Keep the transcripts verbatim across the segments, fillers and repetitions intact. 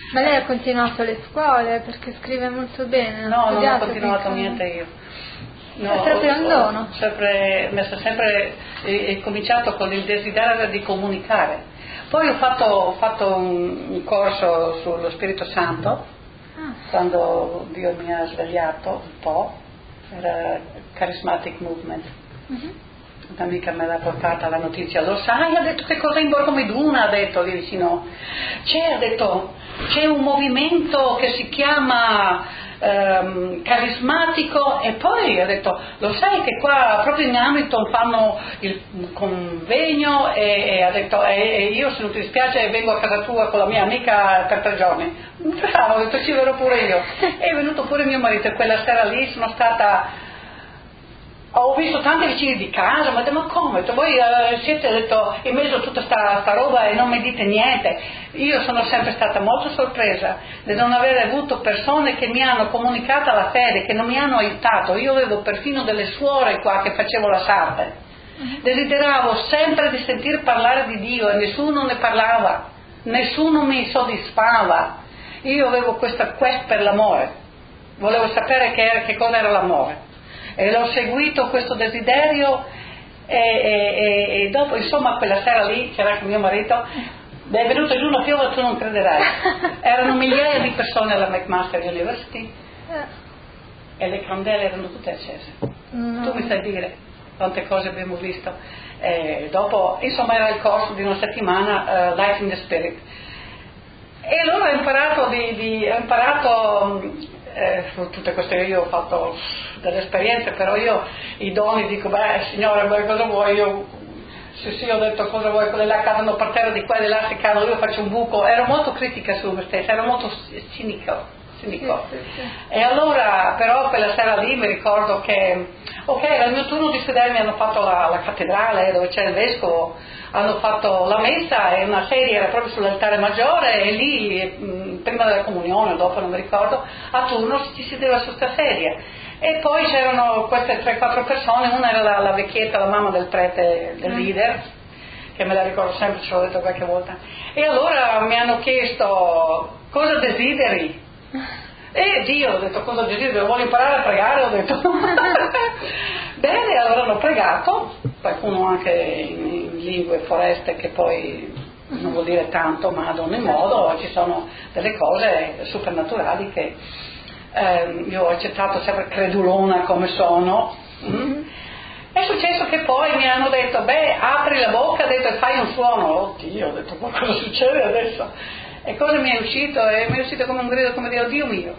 Ma lei ha continuato le scuole perché scrive molto bene? No, non ho continuato niente io. No, è proprio un dono. Ho sempre, sempre eh, cominciato con il desiderio di comunicare. Poi ho fatto, ho fatto un, un corso sullo Spirito Santo, ah. quando Dio mi ha svegliato un po', era Charismatic Movement. Uh-huh. Un'amica me l'ha portata la notizia, lo sai, ha detto che cosa in Borgo Meduna, ha detto lì vicino, c'è, ha detto, c'è un movimento che si chiama ehm, carismatico, e poi ha detto, lo sai che qua proprio in Hamilton fanno il convegno, e, e ha detto, e, e io se non ti dispiace vengo a casa tua con la mia amica per tre giorni. Bravo, ho detto ci verrò pure io, e è venuto pure mio marito, e quella sera lì sono stata... Ho visto tanti vicini di casa, ma ho detto, ma come? Voi eh, siete, detto, in mezzo a tutta sta, sta roba e non mi dite niente. Io sono sempre stata molto sorpresa di non aver avuto persone che mi hanno comunicato la fede, che non mi hanno aiutato. Io avevo perfino delle suore qua che facevo la sarda. Desideravo sempre di sentire parlare di Dio e nessuno ne parlava, nessuno mi soddisfava. Io avevo questa quest per l'amore, volevo sapere che, era, che cosa era l'amore. E l'ho seguito questo desiderio e, e, e dopo, insomma, quella sera lì c'era con mio marito, è venuta giù una pioggia, tu non crederai, erano migliaia di persone alla McMaster University e le candele erano tutte accese. No. Tu mi sai dire quante cose abbiamo visto. E dopo, insomma, era il corso di una settimana, uh, Life in the Spirit, e allora ho imparato di, di ho imparato Eh, tutte queste, io ho fatto delle esperienze, però io i doni dico, beh signore, beh, cosa vuoi? Io sì sì, ho detto cosa vuoi, quelle là cadono per terra, di qua e di là si cadono, io faccio un buco, ero molto critica su me stessa, ero molto cinico, cinico. Sì, sì, sì. E allora però quella sera lì mi ricordo che ok, era il mio turno di sedere, mi hanno fatto la, la cattedrale dove c'è il vescovo, hanno fatto la messa e una sedia era proprio sull'altare maggiore, e lì mh, prima della comunione o dopo non mi ricordo, a turno ci si sedeva su sta sedia, e poi c'erano queste tre quattro persone, una era la, la vecchietta, la mamma del prete, del leader, che me la ricordo sempre, ce l'ho detto qualche volta, e allora mi hanno chiesto cosa desideri. E Dio, ho detto cosa desidero, voglio imparare a pregare, ho detto bene, allora hanno pregato, qualcuno anche in, in lingue foreste che poi non vuol dire tanto, ma ad ogni modo ci sono delle cose supernaturali che eh, io ho accettato sempre credulona come sono. Mm. È successo che poi mi hanno detto, beh, apri la bocca, ha detto, e fai un suono. Oddio, ho detto, ma cosa succede adesso? E cosa mi è uscito? E mi è uscito come un grido, come dire, Dio mio.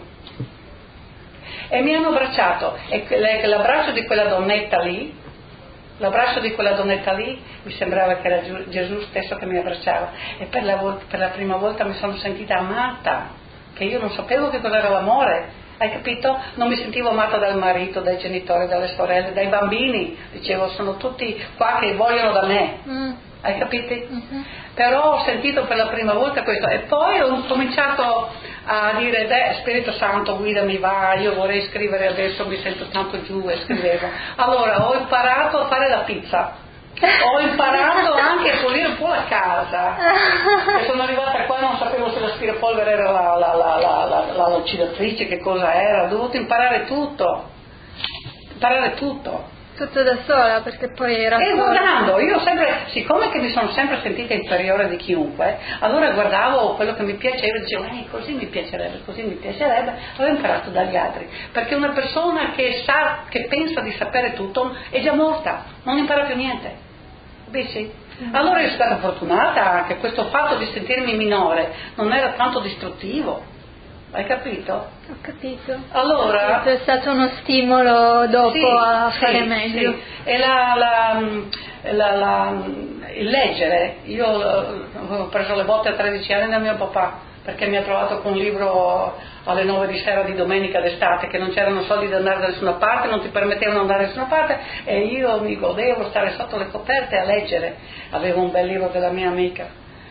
E mi hanno abbracciato, e l'abbraccio di quella donnetta lì, l'abbraccio di quella donnetta lì, mi sembrava che era Gesù stesso che mi abbracciava, e per la, per la prima volta mi sono sentita amata, che io non sapevo che cos'era l'amore, hai capito? Non mi sentivo amata dal marito, dai genitori, dalle sorelle, dai bambini, dicevo, sono tutti qua che vogliono da me. Mm. Hai capito? Uh-huh. Però ho sentito per la prima volta questo, e poi ho cominciato a dire, beh, Spirito Santo guidami, va, io vorrei scrivere adesso, mi sento tanto giù, e scrivevo. Allora ho imparato a fare la pizza, ho imparato anche a pulire un po' la casa, e sono arrivata qua, non sapevo se l'aspirapolvere era la, la, la, la, la, la lucidatrice, che cosa era, ho dovuto imparare tutto, imparare tutto. Tutto da sola, perché poi era e guardando, io sempre, siccome che mi sono sempre sentita inferiore di chiunque, allora guardavo quello che mi piaceva e dicevo, eh, così mi piacerebbe, così mi piacerebbe, ho imparato dagli altri, perché una persona che sa, che pensa di sapere tutto è già morta, non impara più niente, capisci? Mm. Allora io sono stata fortunata che questo fatto di sentirmi minore non era tanto distruttivo. Hai capito? Ho capito. Allora è stato uno stimolo dopo sì, a sì, fare meglio. Sì. E la, la, la, la, il leggere, io ho preso le botte a tredici anni da mio papà, perché mi ha trovato con un libro alle nove di sera di domenica d'estate, che non c'erano soldi da andare da nessuna parte, non ti permettevano di andare da nessuna parte, e io mi godevo stare sotto le coperte a leggere. Avevo un bel libro della mia amica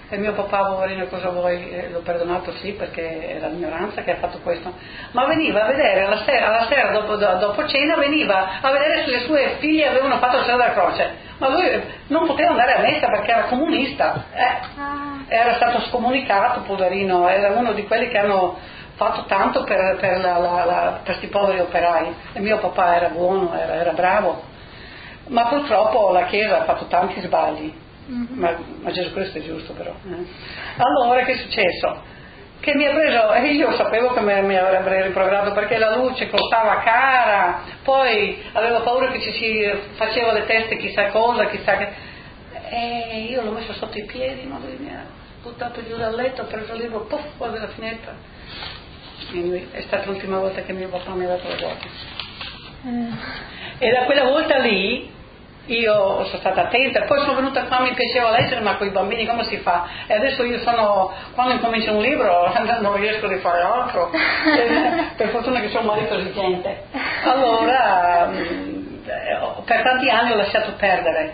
E mio papà, poverino, cosa vuoi? Eh, l'ho perdonato, sì, perché è l'ignoranza che ha fatto questo, ma veniva a vedere alla sera, alla sera dopo, dopo cena, veniva a vedere se le sue figlie avevano fatto il segno della croce, ma lui non poteva andare a messa perché era comunista, eh? Era stato scomunicato, poverino, era uno di quelli che hanno fatto tanto per, per, la, la, la, per questi poveri operai, e mio papà era buono, era, era bravo, ma purtroppo la Chiesa ha fatto tanti sbagli. Mm-hmm. Ma, ma Gesù Cristo è giusto, però eh. Allora che è successo? Che mi ha preso, e io sapevo che mi, mi avrebbe rimproverato perché la luce costava cara, poi avevo paura che ci si faceva le teste chissà cosa, chissà che, e io l'ho messo sotto i piedi, ma lui mi ha buttato giù dal letto, ho preso il libro, puff, fuori dalla finestra. Quindi è stata l'ultima volta che mio papà mi ha dato le gocce. Mm. E da quella volta lì io sono stata attenta, poi sono venuta qua, mi piaceva leggere, ma con i bambini come si fa? E adesso io sono, quando incomincio un libro non riesco a fare altro, per fortuna che sono un marito esigente. Allora per tanti anni ho lasciato perdere,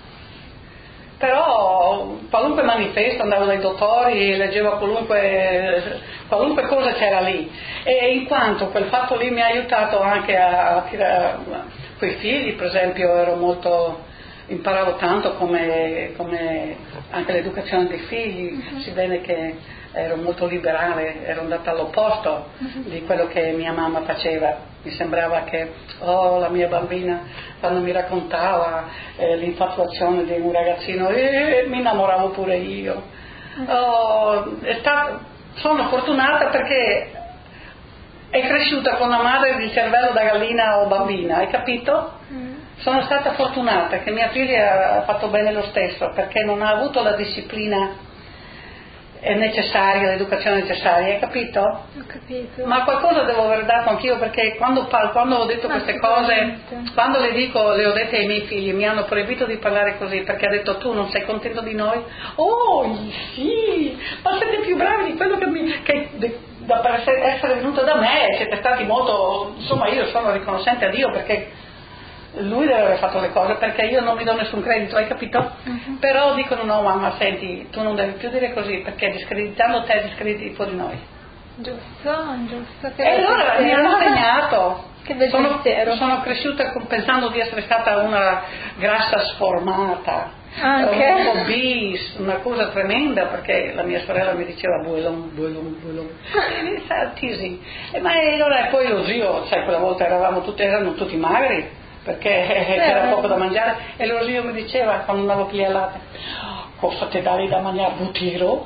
però qualunque manifesto, andavo dai dottori, leggevo qualunque, qualunque cosa c'era lì, e in quanto quel fatto lì mi ha aiutato anche a, a tirare quei figli, per esempio, ero molto, imparavo tanto come, come anche l'educazione dei figli, uh-huh. Si vede che ero molto liberale, ero andata all'opposto uh-huh. di quello che mia mamma faceva. Mi sembrava che oh, la mia bambina, quando mi raccontava eh, l'infatuazione di un ragazzino, eh, mi innamoravo pure io. Uh-huh. Oh, è stato, sono fortunata perché è cresciuta con una madre di cervello da gallina o bambina, hai capito? Mm. Sono stata fortunata che mia figlia ha fatto bene lo stesso, perché non ha avuto la disciplina necessaria, l'educazione necessaria, hai capito? Ho capito. Ma qualcosa devo aver dato anch'io, perché quando, quando ho detto Ma queste cose, quando le dico, le ho dette ai miei figli, mi hanno proibito di parlare così, perché ha detto tu non sei contento di noi? Oh sì, ma siete più bravi di quello che mi... Che, de, da per essere venuto da me, siete stati molto, insomma io sono riconoscente a Dio perché lui deve aver fatto le cose, perché io non mi do nessun credito, hai capito? Uh-huh. Però dicono no mamma, senti, tu non devi più dire così, perché discreditando te discrediti fuori noi. Giusto, giusto. Che e allora mi hanno insegnato. Che bel sono, pensiero. Sono cresciuta pensando di essere stata una grassa sformata, anche un po' bis, una cosa tremenda, perché la mia sorella mi diceva buelon, buelon, buelon, tisi. E ma allora poi lo zio, sai, quella volta eravamo tutti, erano tutti magri, perché eh, c'era poco da mangiare, e lo zio mi diceva quando andavo qui al latte, cosa ti dai da mangiare, butiro?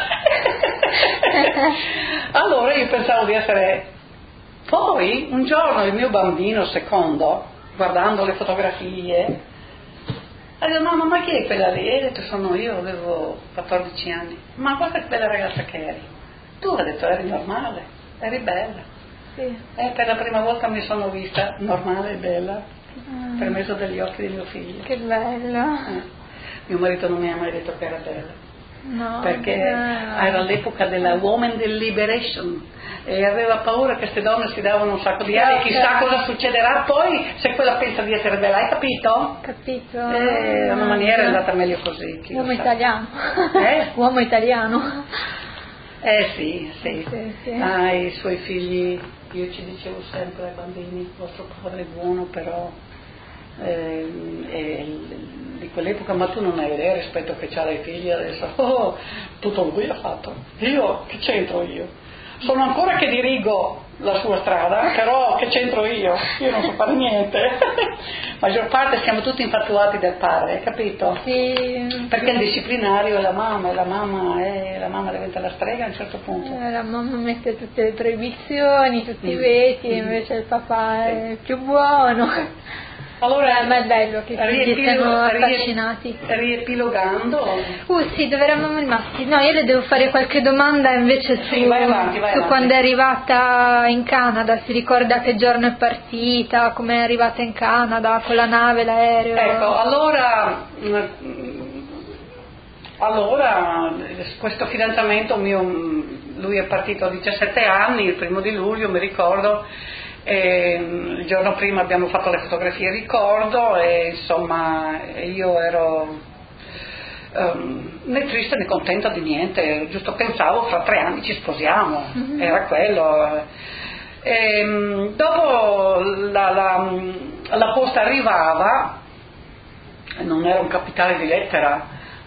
Allora io pensavo di essere. Poi un giorno il mio bambino secondo, guardando le fotografie, ha detto mamma, ma chi è quella lì? E ho detto sono io, avevo quattordici anni. Ma guarda che bella ragazza che eri. Tu, ha detto, eri normale, eri bella. Sì. E per la prima volta mi sono vista normale e bella, mm. per mezzo degli occhi dei miei figli. Che bello. Eh. Mio marito non mi ha mai detto che era bella. No, perché no. era l'epoca della woman liberation e aveva paura che queste donne si davano un sacco di aria, chissà cosa succederà poi se quella pensa di essere bella, hai capito? Capito. Eh, una maniera è andata meglio così. Uomo italiano. Eh? Uomo italiano. Eh sì, sì. sì, sì. Ah, i suoi figli, io ci dicevo sempre ai bambini, vostro padre è buono, però eh, è di quell'epoca, ma tu non hai idea rispetto che c'ha dei figli adesso. Oh, tutto lui ha fatto. Io, che c'entro io? Sono ancora che dirigo la sua strada, però che c'entro io? Io non so fare niente. La maggior parte siamo tutti infatuati del padre, hai capito? Sì. Perché il disciplinario è la mamma, e la mamma, è, la mamma diventa la strega a un certo punto. Eh, la mamma mette tutte le proibizioni, tutti mm. i veti, mm. invece il papà è più buono. Allora, eh, ma è bello che tutti siano affascinati. Riepilogando. Uh sì, dove eravamo rimasti? No, io le devo fare qualche domanda invece su, sì, vai avanti, vai su avanti. Quando è arrivata in Canada, si ricorda che giorno è partita, come è arrivata in Canada, con la nave, l'aereo? Ecco, allora, allora questo fidanzamento mio, lui è partito a diciassette anni, il primo di luglio mi ricordo, e il giorno prima abbiamo fatto le fotografie ricordo e insomma io ero um, né triste né contenta di niente, giusto pensavo fra tre anni ci sposiamo, mm-hmm. era quello. E, dopo la, la, la posta arrivava, non era un capitale di lettera,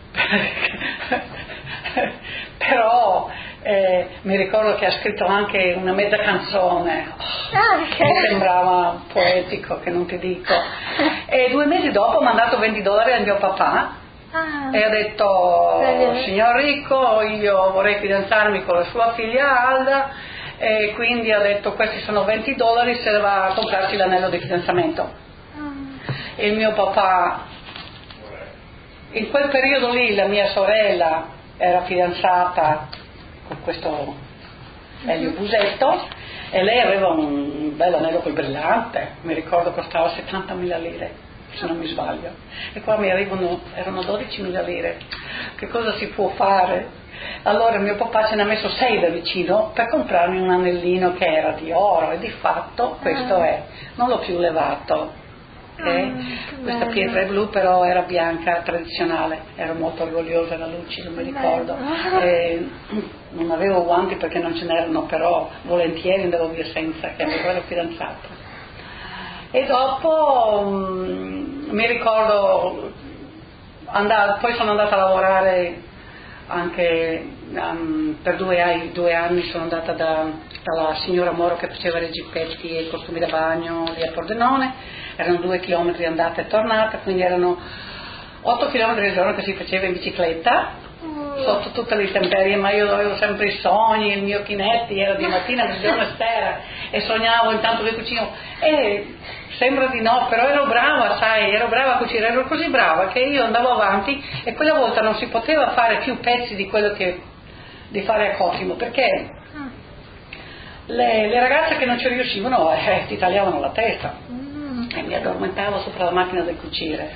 però eh, mi ricordo che ha scritto anche una mezza canzone, oh, okay. Mi sembrava poetico, che non ti dico, e due mesi dopo ho mandato venti dollari al mio papà ah. e ha detto signor Ricco, io vorrei fidanzarmi con la sua figlia Alda, e quindi ha detto questi sono venti dollari se va a comprarsi l'anello di fidanzamento. ah. E il mio papà, in quel periodo lì la mia sorella era fidanzata con questo Elio Busetto e lei aveva un bel anello col brillante, mi ricordo costava settantamila lire se non mi sbaglio, e qua mi arrivano, erano dodicimila lire, che cosa si può fare? Allora mio papà ce ne ha messo sei da vicino per comprarmi un anellino che era di oro, e di fatto questo è, non l'ho più levato. Okay? Ah, questa pietra è blu, però era bianca, tradizionale, ero molto orgogliosa, era lucido, mi ricordo, e non avevo guanti perché non ce n'erano, però volentieri andavo via senza, che avevo ero fidanzata. E dopo um, mi ricordo andavo, poi sono andata a lavorare anche um, per due anni, due anni sono andata da, dalla signora Moro che faceva i gippetti e i costumi da bagno lì a Pordenone, erano due chilometri andata e tornata, quindi erano otto chilometri al giorno che si faceva in bicicletta mm. sotto tutte le intemperie, ma io avevo sempre i sogni, il mio Chinetti era di mattina, mezzogiorno e sera, e sognavo intanto che cucino, e sembra di no, però ero brava, sai, ero brava a cucire, ero così brava che io andavo avanti, e quella volta non si poteva fare più pezzi di quello che di fare a Cosimo, perché le, le ragazze che non ci riuscivano eh, ti tagliavano la testa mm. e mi addormentavo sopra la macchina del cucire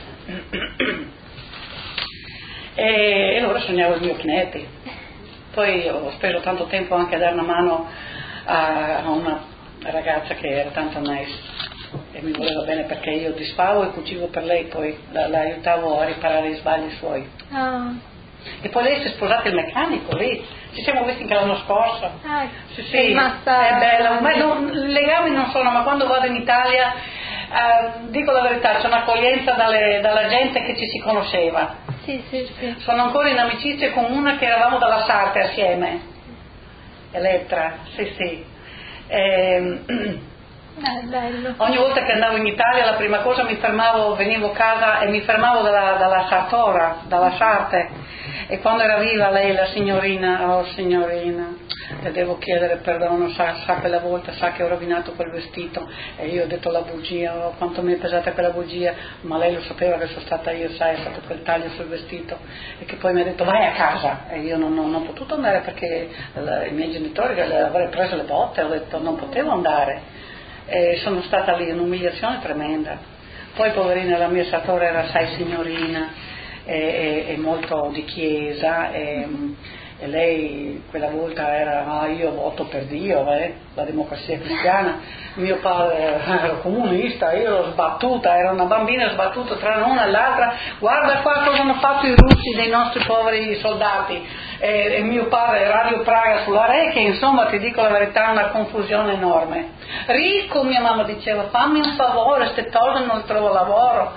e, e allora sognavo il mio Chinetti. Poi ho speso tanto tempo anche a dare una mano a, a una ragazza che era tanto nice e mi voleva bene, perché io disfavo e cucivo per lei, poi la, la aiutavo a riparare gli sbagli suoi. Oh. E poi lei si è sposata il meccanico lì, ci siamo visti anche l'anno scorso. Ah, sì, sì, è rimasta... è bella, ma non, legami non sono, ma quando vado in Italia eh, dico la verità, c'è un'accoglienza dalle, dalla gente che ci si conosceva. Sì, sì, sì. Sono ancora in amicizia con una che eravamo dalla Sarte assieme, Elettra, sì sì. E, Eh, bello. ogni volta che andavo in Italia la prima cosa mi fermavo, venivo a casa e mi fermavo dalla, dalla Sartora, dalla Sarte, e quando era viva lei, la signorina, oh signorina, le devo chiedere perdono, sa, sa quella volta, sa che ho rovinato quel vestito e io ho detto la bugia, oh, quanto mi è pesata quella bugia, ma lei lo sapeva che sono stata io, sai, è stato quel taglio sul vestito, e che poi mi ha detto vai a casa, e io non, non, non ho potuto andare perché la, i miei genitori avrei preso le botte, ho detto non potevo andare. E sono stata lì, un'umiliazione tremenda. Poi poverina la mia Sartora era, sai, signorina e, e, e molto di chiesa, e, e lei quella volta era ah, io voto per Dio, eh, la democrazia cristiana, mio padre era comunista, io ero sbattuta, era una bambina sbattuta tra l'una e l'altra, guarda qua cosa hanno fatto i russi dei nostri poveri soldati, e, e mio padre Radio Praga sulla Rete, insomma ti dico la verità, una confusione enorme. Ricco, mia mamma diceva, fammi un favore, ste cose non trovo lavoro,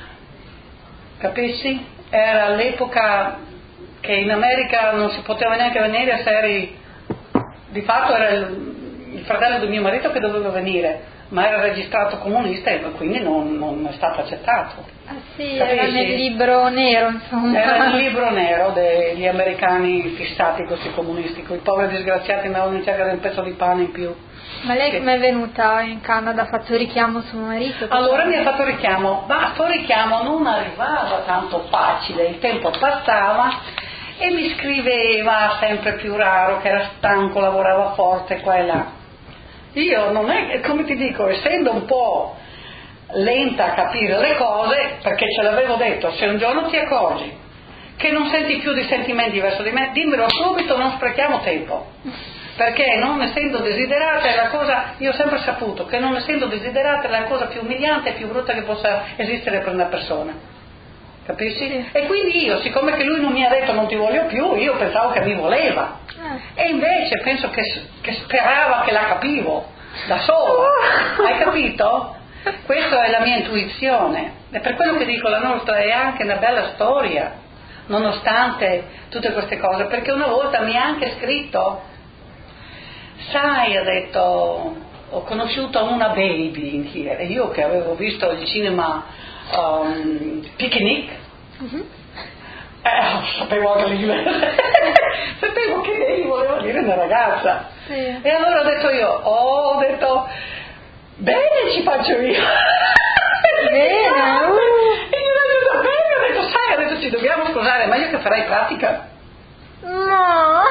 capisci? Era l'epoca che in America non si poteva neanche venire se eri, di fatto era il, il fratello del mio marito che doveva venire, ma era registrato comunista e quindi non, non è stato accettato. Ah sì, capisci? Era nel libro nero, insomma. Era nel libro nero degli americani fissati con questi comunisti, quei poveri disgraziati andavano in cerca di un pezzo di pane in più. Ma lei come è venuta in Canada? Ha fatto richiamo suo marito? Allora mi ha fatto richiamo, ma sto richiamo non arrivava tanto facile, il tempo passava e mi scriveva sempre più raro, che era stanco, lavorava forte qua e là. Io non è, come ti dico, essendo un po' lenta a capire le cose, perché ce l'avevo detto, se un giorno ti accorgi che non senti più di sentimenti verso di me, dimmelo subito, non sprechiamo tempo. Perché non essendo desiderata è la cosa, io ho sempre saputo che non essendo desiderata è la cosa più umiliante e più brutta che possa esistere per una persona. capisci? Sì. E quindi io, siccome che lui non mi ha detto non ti voglio più, io pensavo che mi voleva, Eh. e invece penso che, che sperava che la capivo da sola, hai capito? Questa è la mia intuizione, e per quello che dico, la nostra è anche una bella storia, nonostante tutte queste cose, perché una volta mi ha anche scritto, sai, ha detto, ho conosciuto una baby in here, e io che avevo visto il cinema um, Picnic, uh-huh. eh, sapevo anche l'inglese, sapevo che lei voleva dire una ragazza, sì. E allora ho detto io, oh, ho detto, bene, ci faccio io. Bene, uh. E io ho detto, bene, ho detto, sai, adesso ci dobbiamo sposare, ma io che farai pratica? No.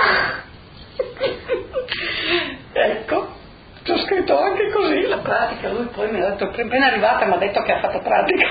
Ecco, ci ho scritto anche così la pratica, lui poi mi ha detto, appena arrivata mi ha detto che ha fatto pratica.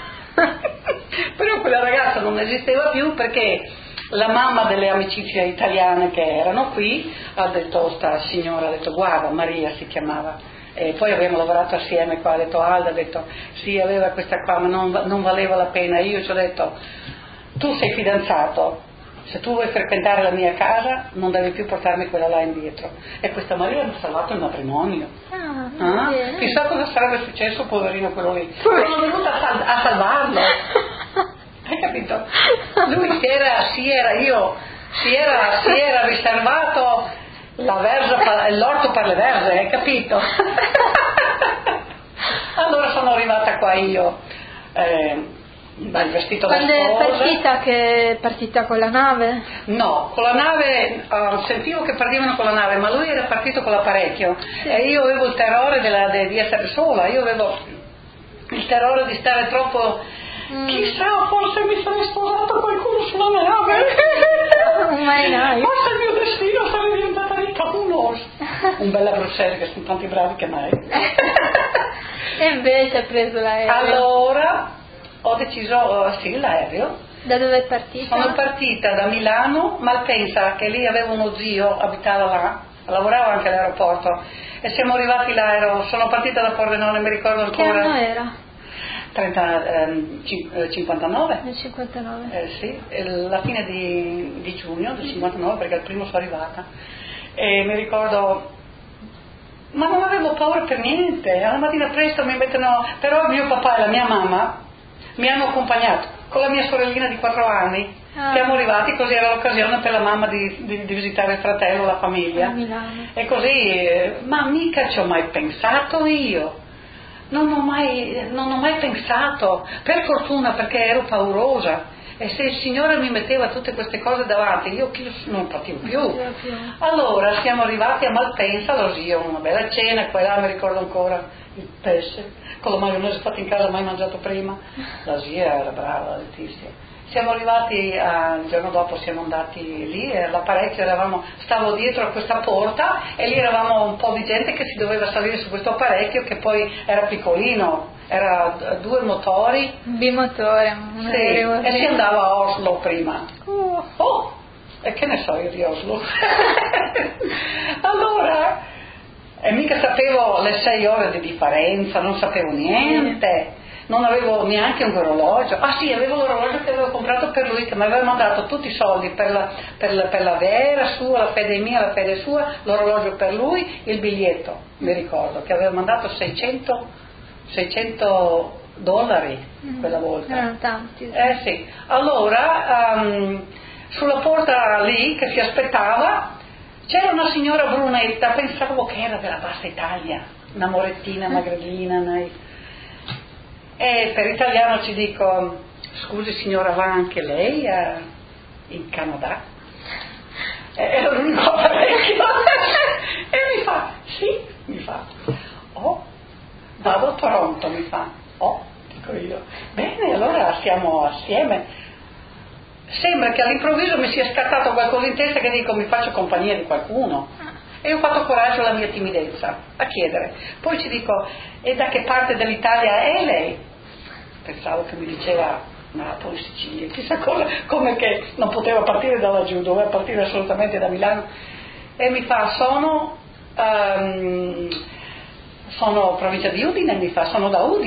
Però quella ragazza non esisteva più perché la mamma delle amicizie italiane che erano qui ha detto, sta signora, ha detto, guarda, Maria si chiamava, e poi abbiamo lavorato assieme qua, ha detto Alda, ha detto sì, aveva questa qua ma non, non valeva la pena. Io ci ho detto, tu sei fidanzato, se tu vuoi frequentare la mia casa non devi più portarmi quella là indietro, e questa Maria mi ha salvato il matrimonio. Ah, ah? Chissà cosa sarebbe successo, poverino quello lì, sono venuta a, sal- a salvarlo. Hai capito? Lui si era, si era io si era, si era riservato la verza, l'orto per le verze, hai capito? Allora sono arrivata qua io, eh, il vestito da sposa. Quando è partita, che è partita con la nave? No, con la nave, uh, sentivo che partivano con la nave, ma lui era partito con l'apparecchio, sì. E io avevo il terrore della, de, di essere sola, io avevo il terrore di stare troppo, mm. chissà, forse mi sarei sposato qualcuno sulla nave. Mai no. Forse il mio destino sarei diventata ricca, uno. Un bella Bruxelles, che sono tanti bravi che mai. E invece ha preso l'aereo. Allora ho deciso, uh, sì, l'aereo. Da dove è partita? Sono partita da Milano, Malpensa, che lì avevo uno zio, abitava là, lavorava anche all'aeroporto, e siamo arrivati là, ero, sono partita da Pordenone, mi ricordo ancora. Che anno era? trenta, ehm, cinquantanove. Nel cinquantanove? Eh, sì, la fine di, di giugno del cinquantanove, perché al primo sono arrivata. E mi ricordo, ma non avevo paura per niente, alla mattina presto mi mettono, però mio papà e la mia mamma mi hanno accompagnato con la mia sorellina di quattro anni. Ah. Siamo arrivati, così era l'occasione per la mamma di, di, di visitare il fratello, la famiglia. E così, eh, ma mica ci ho mai pensato io. Non ho mai, non ho mai pensato, per fortuna, perché ero paurosa, e se il Signore mi metteva tutte queste cose davanti, io non partivo più. Allora siamo arrivati a Malpensa, lo zio, una bella cena, poi là mi ricordo ancora il pesce con la maionese fatta in casa, mai mangiato prima. La zia era brava, la Letizia. Siamo arrivati, uh, il giorno dopo siamo andati lì, e all'apparecchio eravamo, stavo dietro a questa porta, e lì eravamo un po' di gente che si doveva salire su questo apparecchio, che poi era piccolino, era due motori. Bimotore. Sì, e si andava a Oslo prima. Oh, oh, e che ne so io di Oslo? Allora, e mica sapevo le sei ore di differenza, non sapevo niente. Non avevo neanche un orologio. Ah sì, avevo l'orologio che avevo comprato per lui, che mi aveva mandato tutti i soldi per la, per la, per la vera sua, la fede mia, la fede sua, l'orologio per lui, il biglietto, mi ricordo, che aveva mandato seicento dollari quella volta. Erano tanti. Eh sì. Allora, um, sulla porta lì che si aspettava, c'era una signora brunetta, pensavo che era della Bassa Italia, una morettina, magrellina, una... E per italiano ci dico, scusi signora, va anche lei a... in Canada? Era l'unico apparecchio. E mi fa, sì, mi fa, oh, vado a Toronto, mi fa, oh, dico io, bene, allora siamo assieme. Sembra che all'improvviso mi sia scattato qualcosa in testa, che dico, mi faccio compagnia di qualcuno. E ho fatto coraggio alla mia timidezza a chiedere. Poi ci dico, e da che parte dell'Italia è lei? Pensavo che mi diceva Napoli, Sicilia, chissà cosa, come che non poteva partire da laggiù, doveva partire assolutamente da Milano. E mi fa, sono um, sono provincia di Udine, mi fa, sono da Udine.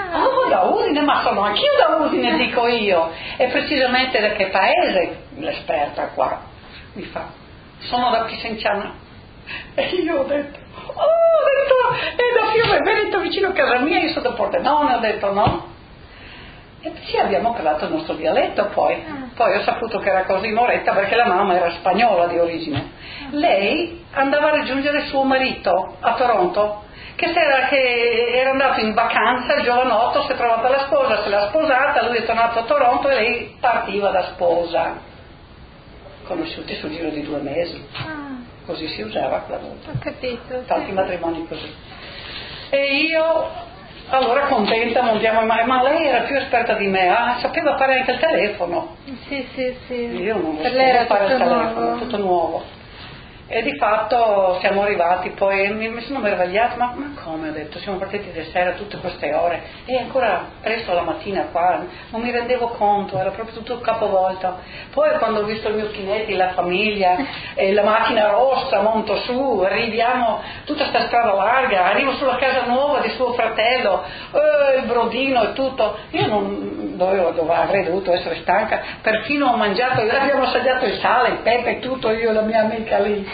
Ah. Oh, da Udine, ma sono anch'io da Udine, dico io. E precisamente da che paese? L'esperta qua mi fa, sono da Pisenciana. E io ho detto, oh, ho detto, è da Fiume Veneto vicino a casa mia, io sono da Pordenone, ho detto no. E sì, abbiamo parlato il nostro dialetto poi. Ah. Poi ho saputo che era così moretta perché la mamma era spagnola di origine. Lei andava a raggiungere suo marito a Toronto, che era, che era andato in vacanza, il giovanotto, si è trovata la sposa, se l'ha sposata, lui è tornato a Toronto e lei partiva da sposa. Conosciuti sul giro di due mesi. Ah. Così si usava quella volta. Ho capito. Tanti sì. matrimoni così. E io... Allora contenta, montiamo, ma, ma lei era più esperta di me, ah, sapeva fare anche il telefono. Sì, sì, sì. Io non per sapevo fare il tutto telefono, nuovo. tutto nuovo. E di fatto siamo arrivati, poi mi, mi sono meravigliata, ma, ma come ho detto, siamo partiti di sera tutte queste ore e ancora presto la mattina qua, non mi rendevo conto, era proprio tutto capovolto. Poi quando ho visto i miei occhinetti, la famiglia, e la macchina rossa, monto su, arriviamo tutta questa strada larga, arrivo sulla casa nuova di suo fratello, eh, il brodino e tutto, io non dovevo, dovevo, avrei dovuto essere stanca, perfino ho mangiato, abbiamo assaggiato il sale, il pepe e tutto, io e la mia amica lì.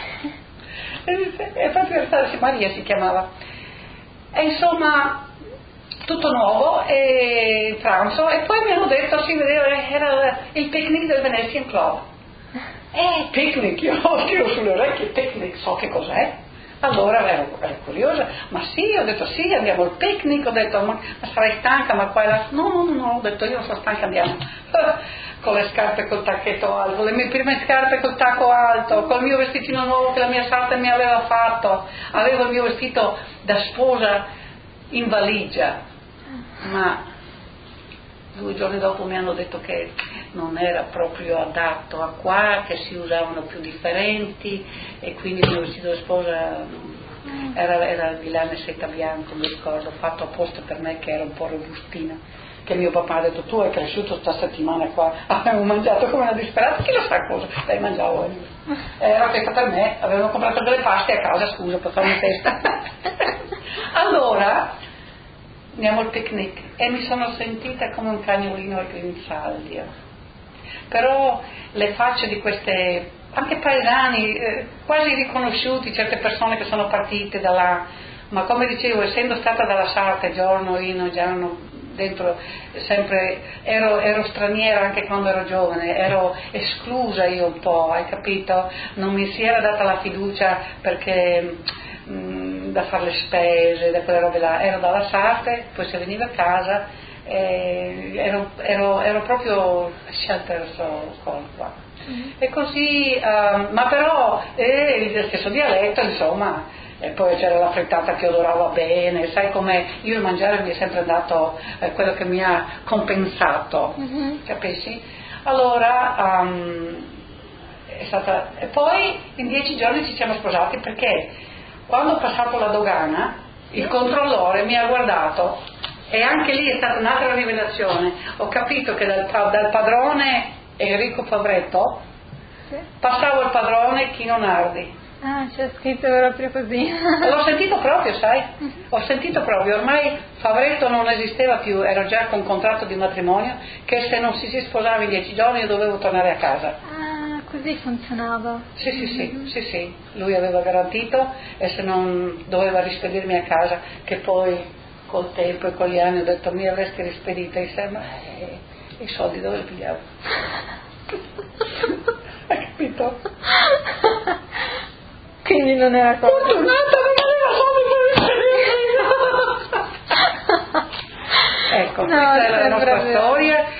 E proprio Maria si chiamava. E insomma, tutto nuovo, e il pranzo, e poi mi hanno detto, si vedeva, era il picnic del Venetian Club. Eh, picnic, io ho tiro sulle orecchie, picnic, so che cos'è. Allora ero, ero curiosa, ma sì, ho detto sì, andiamo al picnic, ho detto ma, ma sarai stanca, ma qua e là, no, no, no, no, ho detto io non sono stanca, andiamo. Con le scarpe col tacchetto alto, le mie prime scarpe col tacco alto, col mio vestitino nuovo che la mia sarta mi aveva fatto, avevo il mio vestito da sposa in valigia, ma due giorni dopo mi hanno detto che non era proprio adatto a qua, che si usavano più differenti e quindi il mio vestito da sposa era, era di lana e seta bianco, mi ricordo, fatto apposta per me che era un po' robustina, che mio papà ha detto tu hai cresciuto sta settimana qua, avevo mangiato come una disperata, chi lo sa cosa, lei mangiavo io. Era festa per me, avevano comprato delle paste a casa, scusa, per fare una festa. Allora andiamo al picnic e mi sono sentita come un cagnolino al guinzaglio, però le facce di queste anche paesani eh, quasi riconosciuti, certe persone che sono partite da là, ma come dicevo, essendo stata dalla Sarta giorno in giorno dentro, sempre ero, ero straniera anche quando ero giovane, ero esclusa io un po', hai capito? Non mi si era data la fiducia perché mh, da fare le spese, da quelle robe là, ero dalla Sarte, poi se veniva a casa eh, ero, ero, ero proprio shelter qua. Mm-hmm. E così, uh, ma però eh, il stesso dialetto, insomma. E poi c'era la frittata che odorava bene, sai come io il mangiare mi è sempre andato eh, quello che mi ha compensato, mm-hmm. Capisci? Allora um, è stata, e poi in dieci giorni ci siamo sposati perché quando ho passato la dogana il controllore mi ha guardato e anche lì è stata un'altra rivelazione, ho capito che dal, dal padrone Enrico Favretto sì. Passavo il padrone Chino Nardi. Ah, c'è scritto proprio così. L'ho sentito proprio, sai? Ho sentito proprio, ormai Favretto non esisteva più, ero già con contratto di matrimonio, che se non si si sposava in dieci giorni io dovevo tornare a casa. Ah, così funzionava. Sì, sì, sì, mm-hmm. sì, sì, lui aveva garantito e se non doveva rispedirmi a casa, che poi col tempo e con gli anni ho detto mi avresti rispedita, e sembra, eh, i soldi dove li pigliavo? Hai capito? Quindi non era cosa. Fortunata non aveva soldi per rispedire. Ecco, no, questa è la nostra storia